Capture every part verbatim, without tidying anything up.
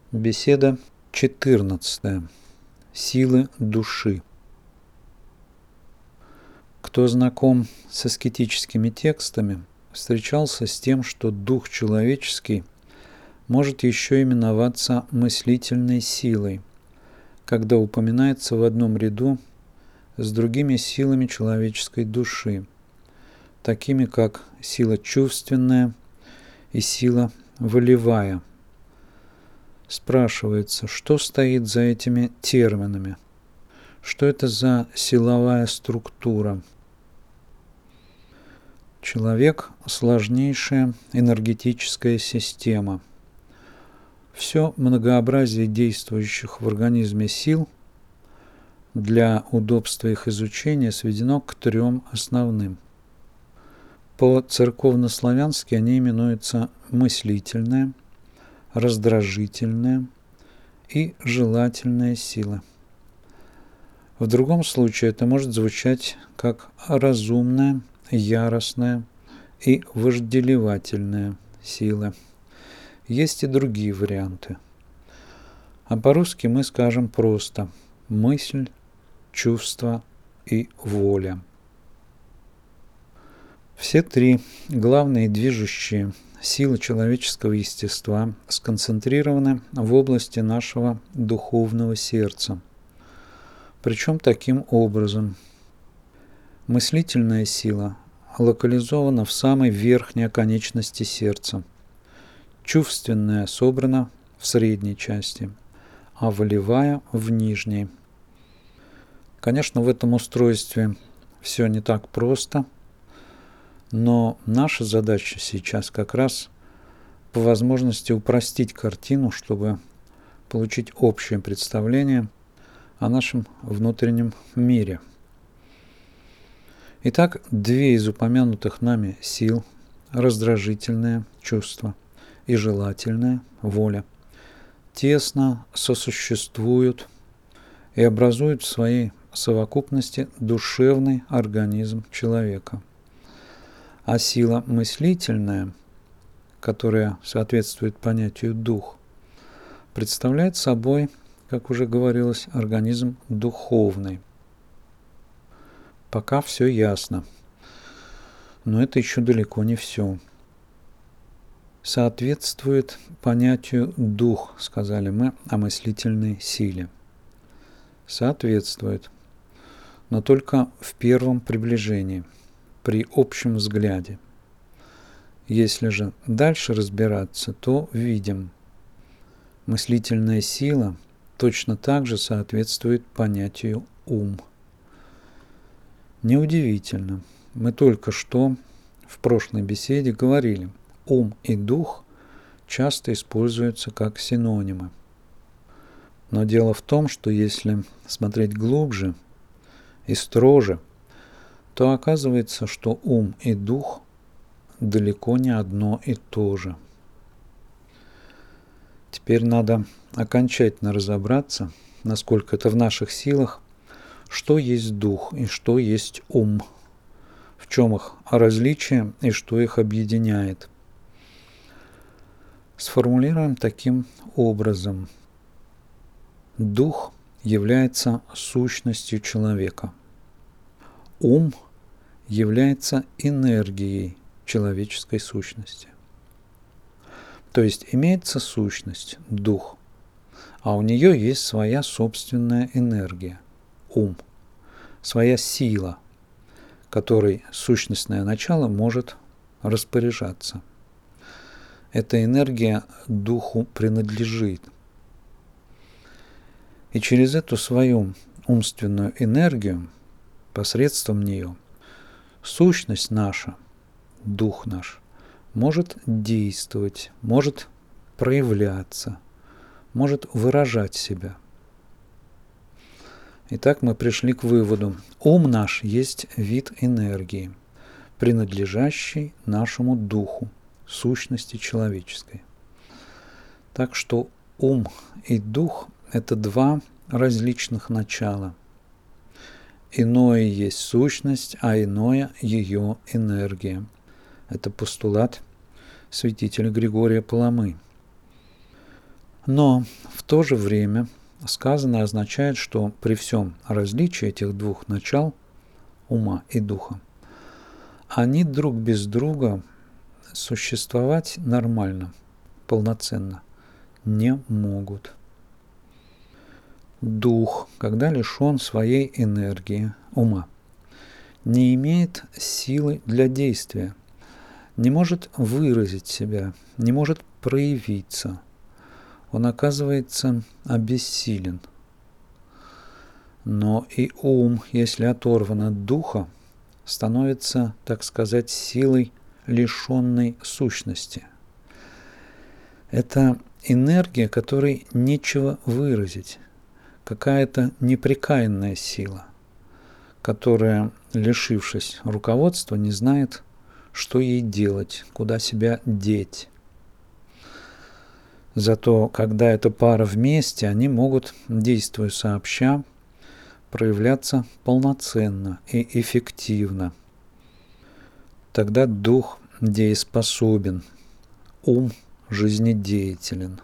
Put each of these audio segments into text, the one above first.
Беседа четырнадцатая. Силы души. Кто знаком с аскетическими текстами, встречался с тем, что дух человеческий может еще именоваться мыслительной силой, когда упоминается в одном ряду с другими силами человеческой души, такими как сила чувственная и сила волевая. Спрашивается, что стоит за этими терминами? Что это за силовая структура? Человек – сложнейшая энергетическая система. Все многообразие действующих в организме сил для удобства их изучения сведено к трем основным. По-церковнославянски они именуются мыслительная, раздражительная и желательная сила. В другом случае это может звучать как разумная, яростная и вожделевательная сила. Есть и другие варианты. А по-русски мы скажем просто мысль, чувство и воля. Все три главные движущие силы человеческого естества сконцентрированы в области нашего духовного сердца. Причем таким образом. Мыслительная сила локализована в самой верхней оконечности сердца, чувственная собрана в средней части, а волевая в нижней. Конечно, в этом устройстве все не так просто, но наша задача сейчас как раз по возможности упростить картину, чтобы получить общее представление о нашем внутреннем мире. Итак, две из упомянутых нами сил, раздражительное чувство и желательная воля, тесно сосуществуют и образуют в своей совокупности душевный организм человека. А сила мыслительная, которая соответствует понятию дух, представляет собой, как уже говорилось, организм духовный. Пока все ясно, но это еще далеко не все. Соответствует понятию дух, сказали мы о мыслительной силе. Соответствует, но только в первом приближении, при общем взгляде. Если же дальше разбираться, то видим, мыслительная сила точно так же соответствует понятию ум. Неудивительно, мы только что в прошлой беседе говорили, ум и дух часто используются как синонимы. Но дело в том, что если смотреть глубже и строже, то оказывается, что ум и дух далеко не одно и то же. Теперь надо окончательно разобраться, насколько это в наших силах, что есть дух и что есть ум, в чем их различие и что их объединяет. Сформулируем таким образом. Дух является сущностью человека. Ум является энергией человеческой сущности. То есть имеется сущность, дух, а у нее есть своя собственная энергия, ум, своя сила, которой сущностное начало может распоряжаться. Эта энергия духу принадлежит. И через эту свою умственную энергию, посредством нее, сущность наша, дух наш, может действовать, может проявляться, может выражать себя. Итак, мы пришли к выводу. Ум наш есть вид энергии, принадлежащий нашему духу, сущности человеческой. Так что ум и дух – это два различных начала. Иное есть сущность, а иное – ее энергия. Это постулат святителя Григория Паламы. Но в то же время сказанное означает, что при всем различии этих двух начал, ума и духа, они друг без друга существовать нормально, полноценно не могут. Дух, когда лишен своей энергии, ума, не имеет силы для действия, не может выразить себя, не может проявиться. Он оказывается обессилен. Но и ум, если оторван от духа, становится, так сказать, силой, лишенной сущности. Это энергия, которой нечего выразить, какая-то непрекаянная сила, которая, лишившись руководства, не знает, что ей делать, куда себя деть. Зато, когда эта пара вместе, они могут, действуя сообща, проявляться полноценно и эффективно. Тогда дух дееспособен, ум жизнедеятелен.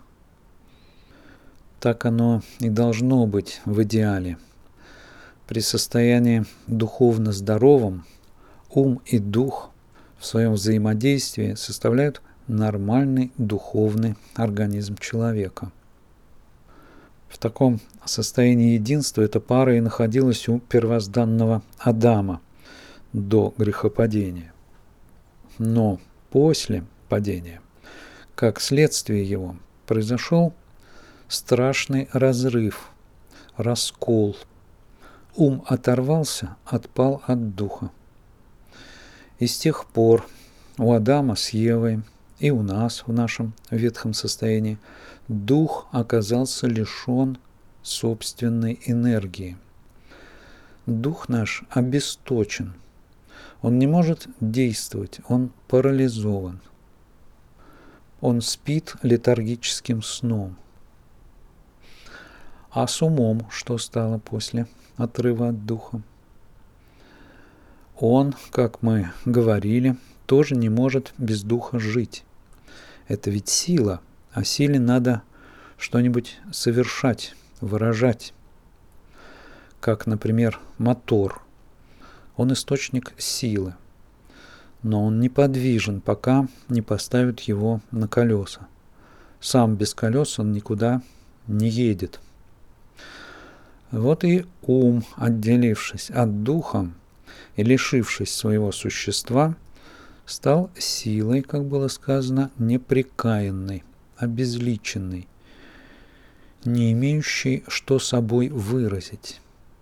Так оно и должно быть в идеале. При состоянии духовно здоровом ум и дух в своем взаимодействии составляют нормальный духовный организм человека. В таком состоянии единства эта пара и находилась у первозданного Адама до грехопадения. Но после падения, как следствие его, произошел страшный разрыв, раскол. Ум оторвался, отпал от духа. И с тех пор у Адама с Евой и у нас в нашем ветхом состоянии дух оказался лишен собственной энергии. Дух наш обесточен. Он не может действовать, он парализован. Он спит летаргическим сном. А с умом что стало после отрыва от духа? Он, как мы говорили, тоже не может без духа жить. Это ведь сила, а силе надо что-нибудь совершать, выражать. Как, например, мотор. Он источник силы, но он неподвижен, пока не поставят его на колеса. Сам без колес он никуда не едет. Вот и ум, отделившись от духа и лишившись своего существа, стал силой, как было сказано, непрекаянной, обезличенной, не имеющей что собой выразить.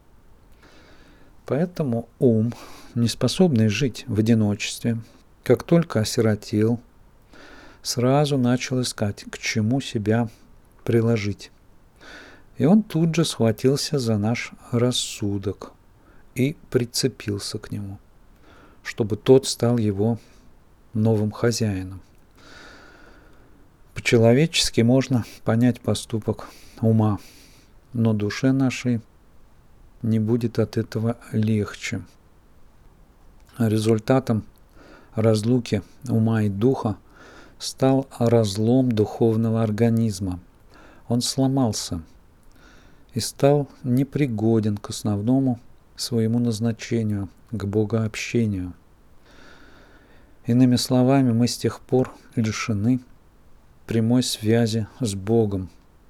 Поэтому ум, не способный жить в одиночестве, как только осиротел, сразу начал искать, к чему себя приложить. И он тут же схватился за наш рассудок и прицепился к нему, чтобы тот стал его новым хозяином. По-человечески можно понять поступок ума, но душе нашей не будет от этого легче. Результатом разлуки ума и духа стал разлом духовного организма. Он сломался и стал непригоден к основному своему назначению, к богообщению. Иными словами, мы с тех пор лишены прямой связи с Богом.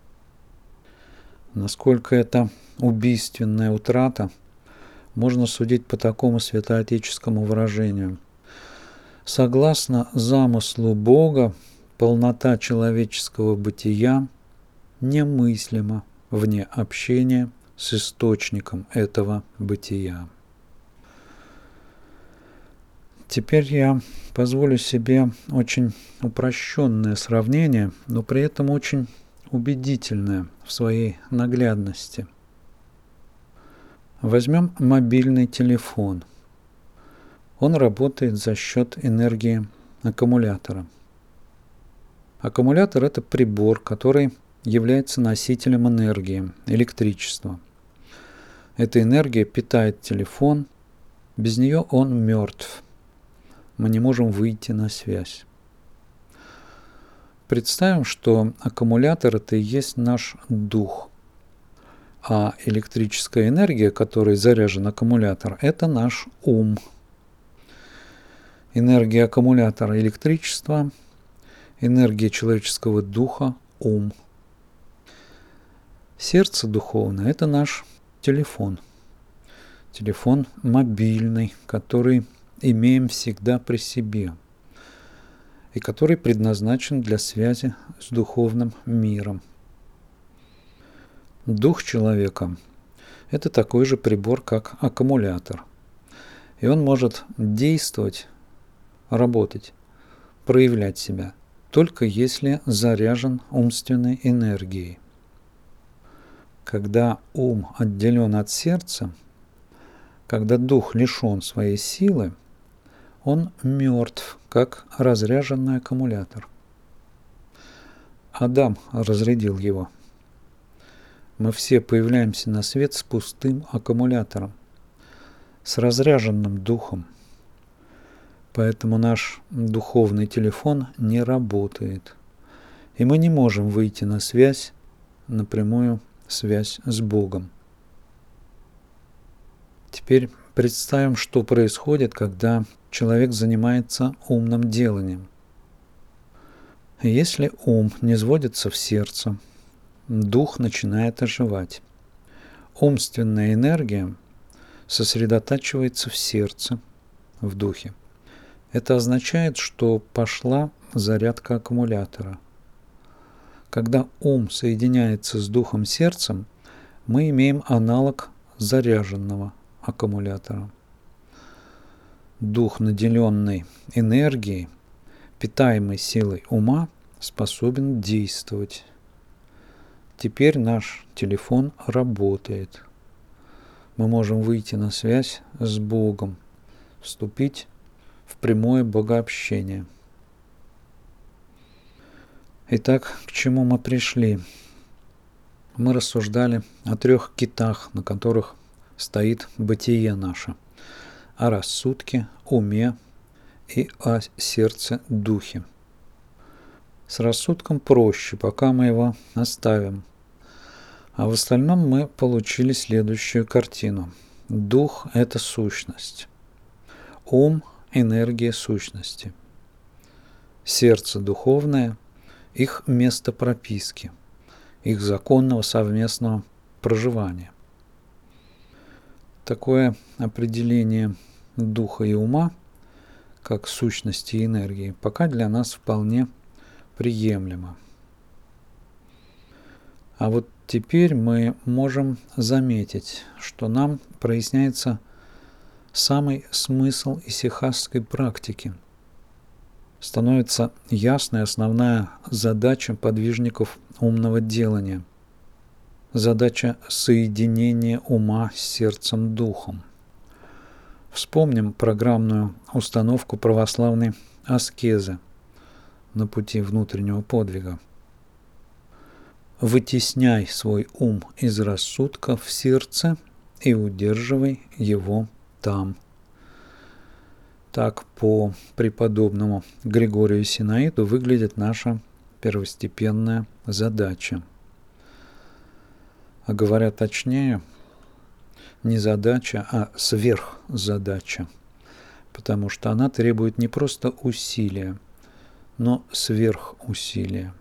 Насколько это убийственная утрата, можно судить по такому святоотеческому выражению. Согласно замыслу Бога, полнота человеческого бытия немыслима вне общения с источником этого бытия. Теперь я позволю себе очень упрощенное сравнение, но при этом очень убедительное в своей наглядности. Возьмем мобильный телефон. Он работает за счет энергии аккумулятора. Аккумулятор – это прибор, который является носителем энергии, электричества. Эта энергия питает телефон, без нее он мертв. Мы не можем выйти на связь. представим, что аккумулятор – это и есть наш дух, а электрическая энергия, которой заряжен аккумулятор, это наш ум. Энергия аккумулятора – электричество, энергия человеческого духа – ум. Сердце духовное – это наш телефон. Телефон мобильный, который имеем всегда при себе и который предназначен для связи с духовным миром. Дух человека – это такой же прибор, как аккумулятор. И он может действовать, работать, проявлять себя, только если заряжен умственной энергией. Когда ум отделен от сердца, когда дух лишен своей силы, он мертв, как разряженный аккумулятор. Адам разрядил его. Мы все появляемся на свет с пустым аккумулятором, с разряженным духом. Поэтому наш духовный телефон не работает, и мы не можем выйти на связь, напрямую связь с Богом. Теперь представим, что происходит, когда человек занимается умным деланием. Если ум не сводится в сердце, дух начинает оживать. Умственная энергия сосредотачивается в сердце, в духе. Это означает, что пошла зарядка аккумулятора. Когда ум соединяется с духом сердцем, мы имеем аналог заряженного аккумулятора. Дух, наделенный энергией, питаемый силой ума, способен действовать. Теперь наш телефон работает. Мы можем выйти на связь с Богом, вступить в прямое богообщение. Итак, к чему мы пришли? Мы рассуждали о трех китах, на которых стоит бытие наше: о рассудке, уме и о сердце-духе. С рассудком проще, пока мы его оставим. А в остальном мы получили следующую картину. Дух – это сущность. Ум – энергия сущности. Сердце духовное – их место прописки, их законного совместного проживания. Такое определение духа и ума, как сущности и энергии, пока для нас вполне приемлемо. А вот теперь мы можем заметить, что нам проясняется самый смысл исихастской практики. Становится ясной основная задача подвижников умного делания. Задача соединения ума с сердцем-духом. Вспомним программную установку православной аскезы на пути внутреннего подвига. Вытесняй свой ум из рассудка в сердце и удерживай его там. Так по преподобному Григорию Синаиду выглядит наша первостепенная задача. А говоря точнее, не задача, а сверхзадача, потому что она требует не просто усилия, но сверхусилия.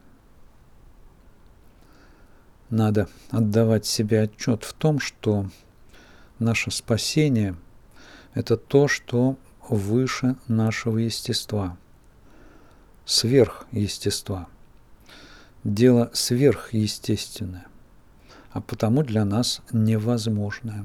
Надо отдавать себе отчет в том, что наше спасение – это то, что выше нашего естества, сверхъестества, дело сверхъестественное, а потому для нас невозможное.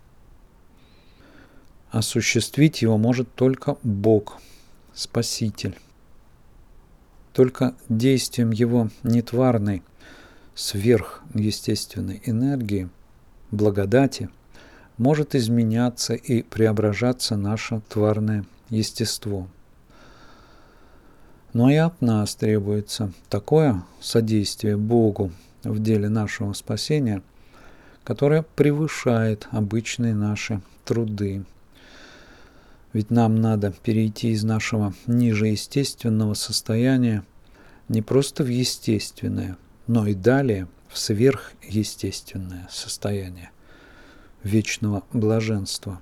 Осуществить его может только Бог, Спаситель. Только действием его нетварной, сверхъестественной энергии, благодати, может изменяться и преображаться наше тварное естество. Но и от нас требуется такое содействие Богу в деле нашего спасения, которое превышает обычные наши труды. Ведь нам надо перейти из нашего ниже естественного состояния не просто в естественное, но и далее в сверхъестественное состояние вечного блаженства.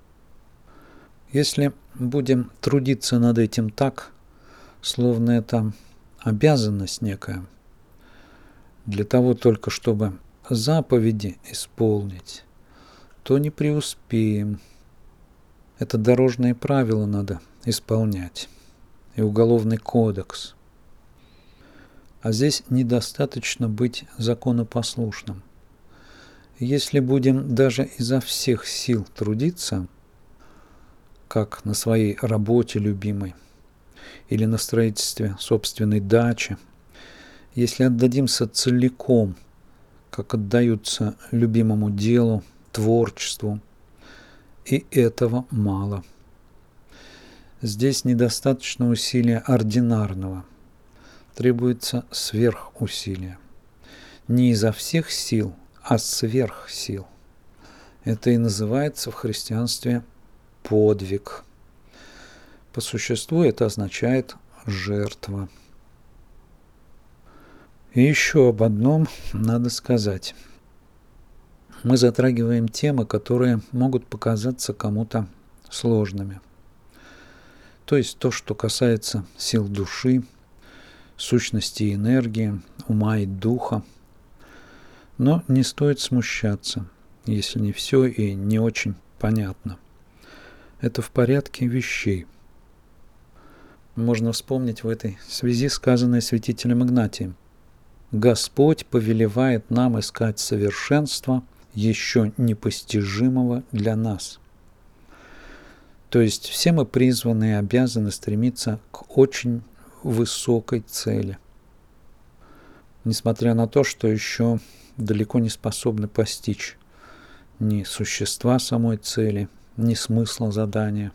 Если будем трудиться над этим так, словно это обязанность некая, для того только, чтобы заповеди исполнить, то не преуспеем. Это дорожные правила надо исполнять, и уголовный кодекс. А здесь недостаточно быть законопослушным. Если будем даже изо всех сил трудиться, как на своей работе любимой или на строительстве собственной дачи, если отдадимся целиком, как отдаются любимому делу, творчеству, и этого мало. Здесь недостаточно усилия ординарного, требуется сверхусилие. Не изо всех сил, а сверх сил. Это и называется в христианстве подвиг. По существу это означает жертва. И еще об одном надо сказать. Мы затрагиваем темы, которые могут показаться кому-то сложными. То есть то, что касается сил души, сущности и энергии, ума и духа. Но не стоит смущаться, если не все и не очень понятно. Это в порядке вещей. Можно вспомнить в этой связи сказанное святителем Игнатием. Господь повелевает нам искать совершенства, еще непостижимого для нас. То есть все мы призваны и обязаны стремиться к очень высокой цели. Несмотря на то, что еще далеко не способны постичь ни существа самой цели, ни смысла задания.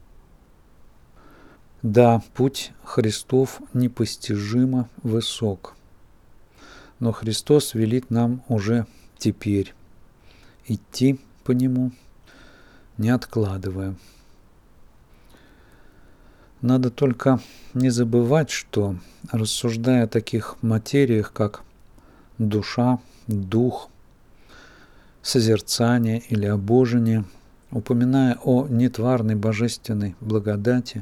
Да, путь Христов непостижимо высок, но Христос велит нам уже теперь идти по нему, не откладывая. Надо только не забывать, что, рассуждая о таких материях, как душа, дух, созерцание или обожение, упоминая о нетварной божественной благодати,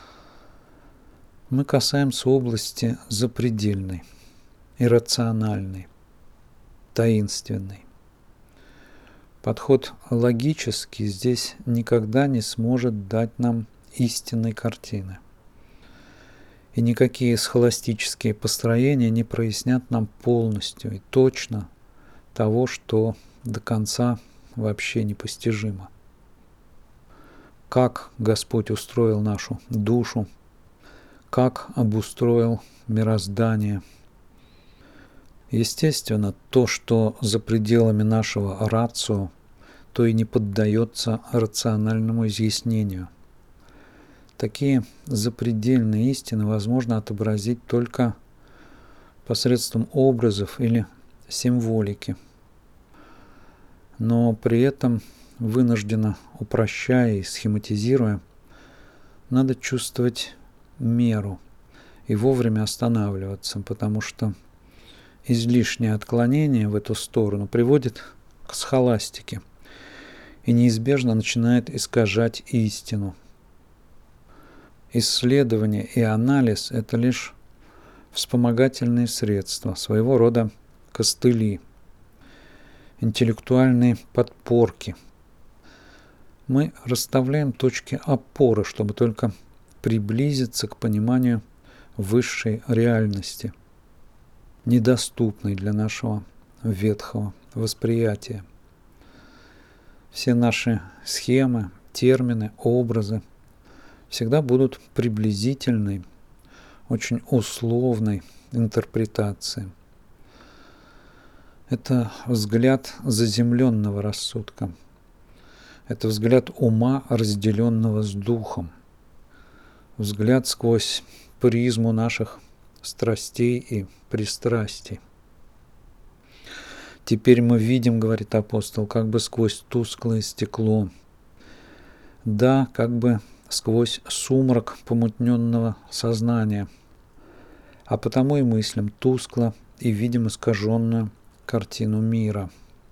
мы касаемся области запредельной, иррациональной, таинственной. Подход логический здесь никогда не сможет дать нам истинной картины. И никакие схоластические построения не прояснят нам полностью и точно того, что до конца вообще непостижимо. Как Господь устроил нашу душу, как обустроил мироздание. Естественно, то, что за пределами нашего рацио, то и не поддается рациональному изъяснению. Такие запредельные истины возможно отобразить только посредством образов или символики. Но при этом, вынужденно упрощая и схематизируя, надо чувствовать меру и вовремя останавливаться, потому что излишнее отклонение в эту сторону приводит к схоластике и неизбежно начинает искажать истину. Исследование и анализ – это лишь вспомогательные средства, своего рода костыли, интеллектуальные подпорки. Мы расставляем точки опоры, чтобы только приблизиться к пониманию высшей реальности, недоступной для нашего ветхого восприятия. Все наши схемы, термины, образы всегда будут приблизительной, очень условной интерпретацией. Это взгляд заземленного рассудка. Это взгляд ума, разделенного с духом. Взгляд сквозь призму наших страстей и пристрастий. Теперь мы видим, говорит апостол, как бы сквозь тусклое стекло. Да, как бы сквозь сумрак помутненного сознания. а потому и мыслям тускло и видим искаженную картину мира.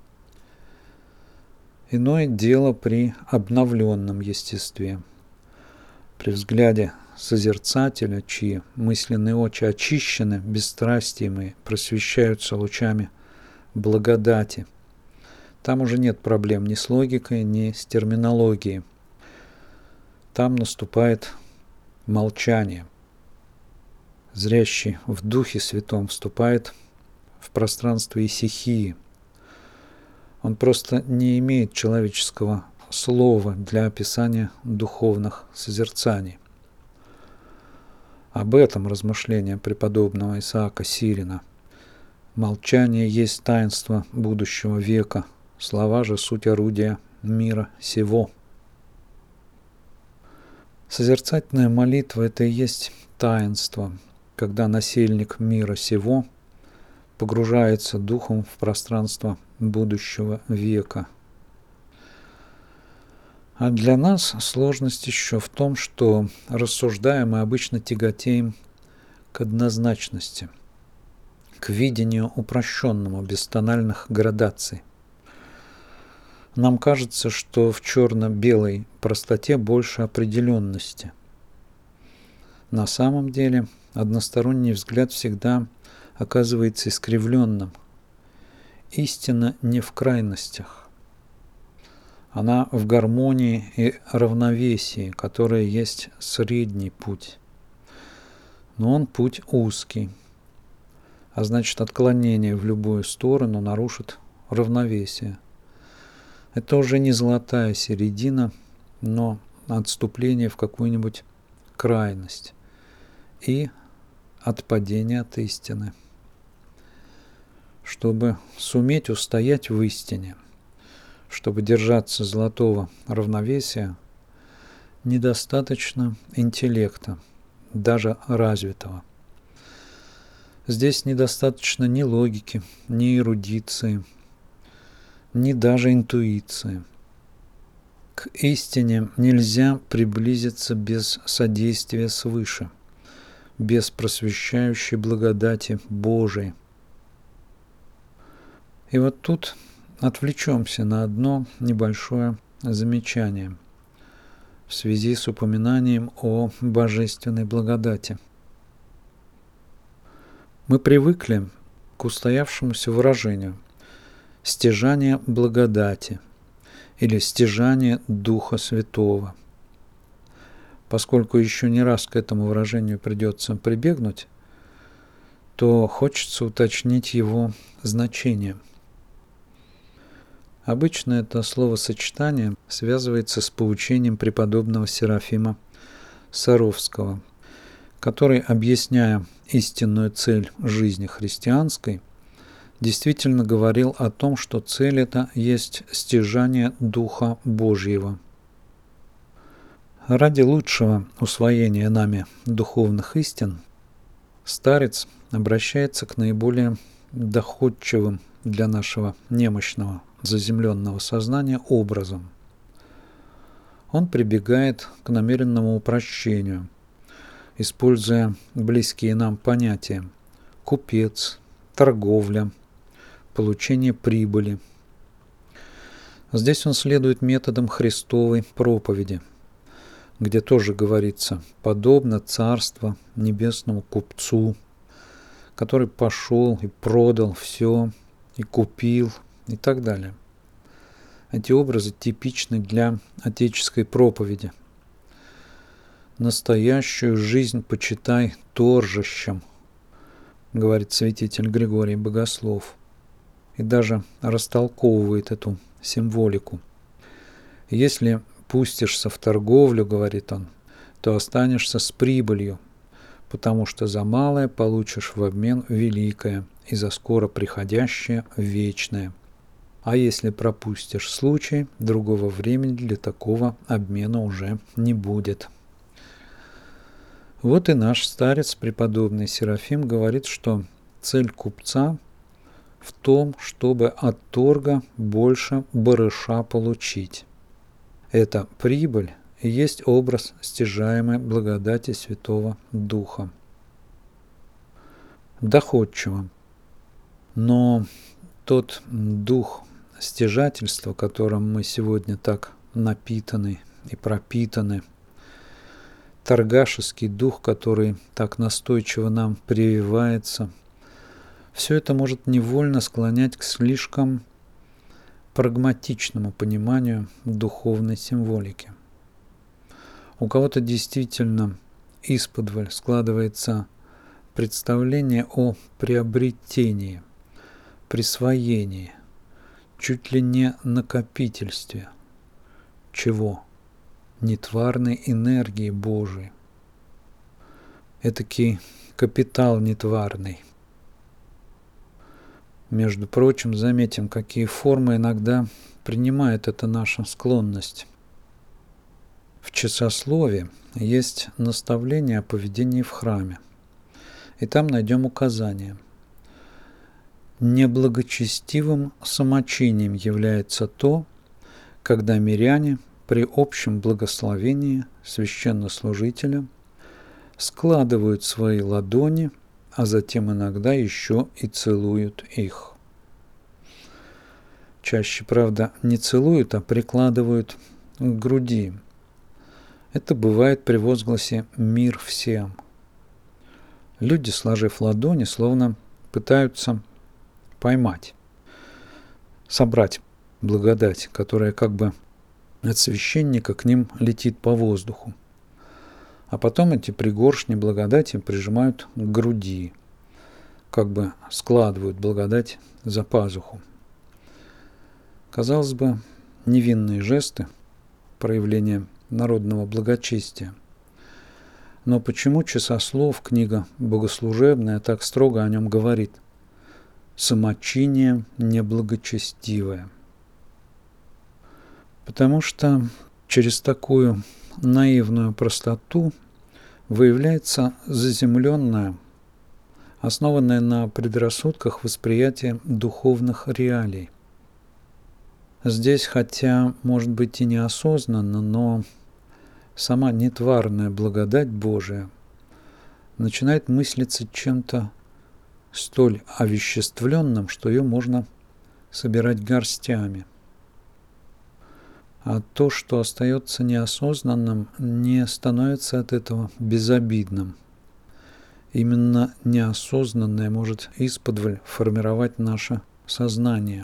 Иное дело при обновленном естестве. При взгляде созерцателя, чьи мысленные очи очищены бесстрастием и просвещаются лучами благодати, там уже нет проблем ни с логикой, ни с терминологией. Там наступает молчание. Зрящий в Духе Святом вступает в пространство исихии. Он просто не имеет человеческого слова для описания духовных созерцаний. Об этом размышления преподобного Исаака Сирина. Молчание есть таинство будущего века, слова же суть орудия мира сего. Созерцательная молитва – это и есть таинство, когда насельник мира сего погружается духом в пространство будущего века. А для нас сложность еще в том, что рассуждаем мы обычно тяготеем к однозначности, к видению упрощенному, без тональных градаций. Нам кажется, что в черно-белой простоте больше определенности. На самом деле односторонний взгляд всегда оказывается искривленным. Истина не в крайностях. Она в гармонии и равновесии, которое есть средний путь. Но он путь узкий, а значит отклонение в любую сторону нарушит равновесие. Это уже не золотая середина, но отступление в какую-нибудь крайность и отпадение от истины. Чтобы суметь устоять в истине, чтобы держаться золотого равновесия, недостаточно интеллекта, даже развитого. Здесь недостаточно ни логики, ни эрудиции, ни даже интуиции. К истине нельзя приблизиться без содействия свыше, без просвещающей благодати Божией. И вот тут отвлечемся на одно небольшое замечание в связи с упоминанием о божественной благодати. Мы привыкли к устоявшемуся выражению «стяжание благодати» или «стяжание Духа Святого». Поскольку еще не раз к этому выражению придется прибегнуть, то хочется уточнить его значение. Обычно это словосочетание связывается с поучением преподобного Серафима Саровского, который, объясняя истинную цель жизни христианской, действительно говорил о том, что цель эта есть стяжание Духа Божьего. Ради лучшего усвоения нами духовных истин старец обращается к наиболее доходчивым для нашего немощного заземленного сознания образом. Он прибегает к намеренному упрощению, используя близкие нам понятия «купец», «торговля», «получение прибыли». Здесь он следует методам Христовой проповеди, где тоже говорится «подобно царство небесному купцу, который пошел и продал все, и купил», и так далее. Эти образы типичны для отеческой проповеди. «Настоящую жизнь почитай торжищем», говорит святитель Григорий Богослов, и даже растолковывает эту символику. «Если пустишься в торговлю, — говорит он, — то останешься с прибылью, потому что за малое получишь в обмен великое, и за скоро приходящее вечное. А если пропустишь случай, другого времени для такого обмена уже не будет». Вот и наш старец, преподобный Серафим, говорит, что цель купца в том, чтобы от торга больше барыша получить. Эта прибыль и есть образ стяжаемой благодати Святого Духа. доходчиво. Но тот дух стяжательства, которым мы сегодня так напитаны и пропитаны, торгашеский дух, который так настойчиво нам прививается, все это может невольно склонять к слишком прагматичному пониманию духовной символики. У кого-то действительно исподволь складывается представление о приобретении, присвоении, чуть ли не накопительстве. Чего? Нетварной энергии Божией. Этакий капитал нетварный. Между прочим, заметим, какие формы иногда принимает эта наша склонность. В часослове есть наставление о поведении в храме. И там найдем указание. Неблагочестивым самочинием является то, когда миряне при общем благословении священнослужителя складывают свои ладони, а затем иногда еще и целуют их. Чаще, правда, не целуют, а прикладывают к груди. Это бывает при возгласе «мир всем». Люди, сложив ладони, словно пытаются поймать, собрать благодать, которая как бы от священника к ним летит по воздуху. А потом эти пригоршни благодати прижимают к груди, как бы складывают благодать за пазуху. Казалось бы, невинные жесты, проявление народного благочестия. Но почему Часослов, книга богослужебная, так строго о нем говорит? Самочиние неблагочестивое. Потому что через такую наивную простоту выявляется заземленное, основанное на предрассудках восприятие духовных реалий. Здесь, хотя, может быть, и неосознанно, но сама нетварная благодать Божия начинает мыслиться чем-то столь овеществленным, что ее можно собирать горстями. А то, что остается неосознанным, не становится от этого безобидным. Именно неосознанное может исподволь формировать наше сознание.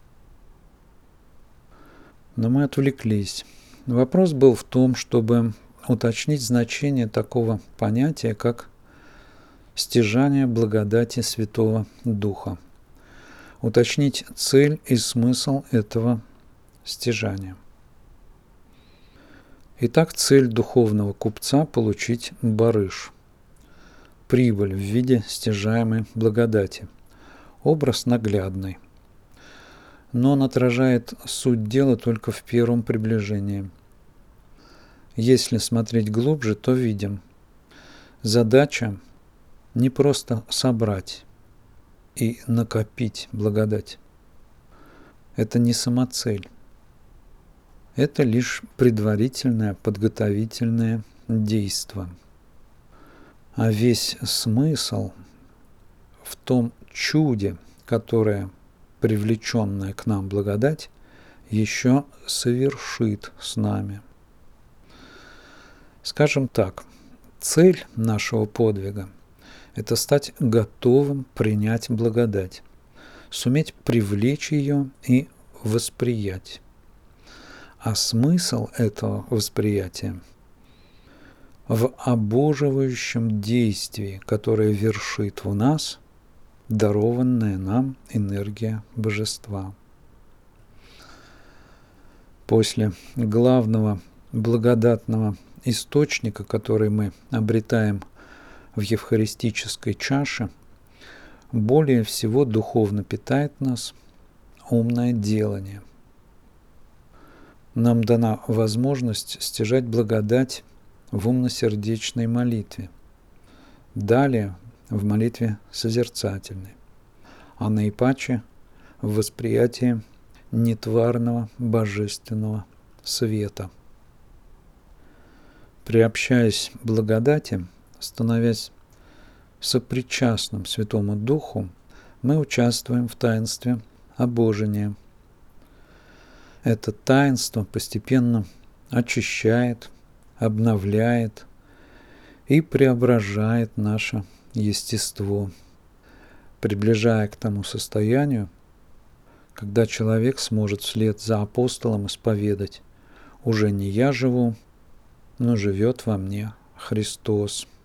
Но мы отвлеклись. Вопрос был в том, чтобы уточнить значение такого понятия, как стяжание благодати Святого Духа. Уточнить цель и смысл этого стяжания. Итак, цель духовного купца – получить барыш, прибыль в виде стяжаемой благодати. Образ наглядный. Но он отражает суть дела только в первом приближении. Если смотреть глубже, то видим. Задача не просто собрать и накопить благодать. Это не самоцель. Это лишь предварительное подготовительное действие. А весь смысл в том чуде, которое привлеченная к нам благодать еще совершит с нами. Скажем так, цель нашего подвига – это стать готовым принять благодать, суметь привлечь ее и восприять. А смысл этого восприятия в обоживающем действии, которое вершит в нас дарованная нам энергия божества. После главного благодатного источника, который мы обретаем в евхаристической чаше, более всего духовно питает нас умное делание. Нам дана возможность стяжать благодать в умно-сердечной молитве. Далее в молитве созерцательной, а наипаче в восприятии нетварного божественного света. Приобщаясь к благодати, становясь сопричастным Святому Духу, мы участвуем в таинстве обожения. Это таинство постепенно очищает, обновляет и преображает наше естество, приближая к тому состоянию, когда человек сможет вслед за апостолом исповедать: «Уже не я живу, но живет во мне Христос».